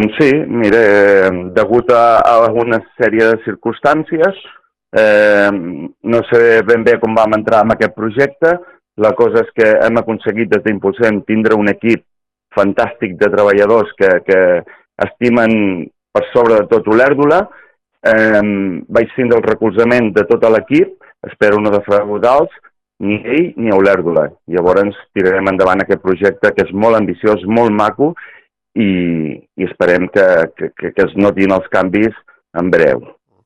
Doncs sí, mira, degut a una sèrie de circumstàncies, no sé ben bé com vam entrar en aquest projecte. La cosa és que hem aconseguit des d'Impulsem tindre un equip fantàstic de treballadors que estimen per sobre de tot Olèrdola. Vaig tindre el recolzament de tot l'equip, espero no defraudar-los, ni ell ni Olèrdola. Llavors tirarem endavant aquest projecte que és molt ambiciós, molt maco, i esperem que es notin els canvis en breu.